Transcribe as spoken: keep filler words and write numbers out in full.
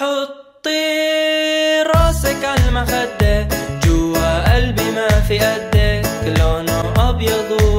حطي راسك على المخدة، جوا قلبي ما في قدك، لونه أبيض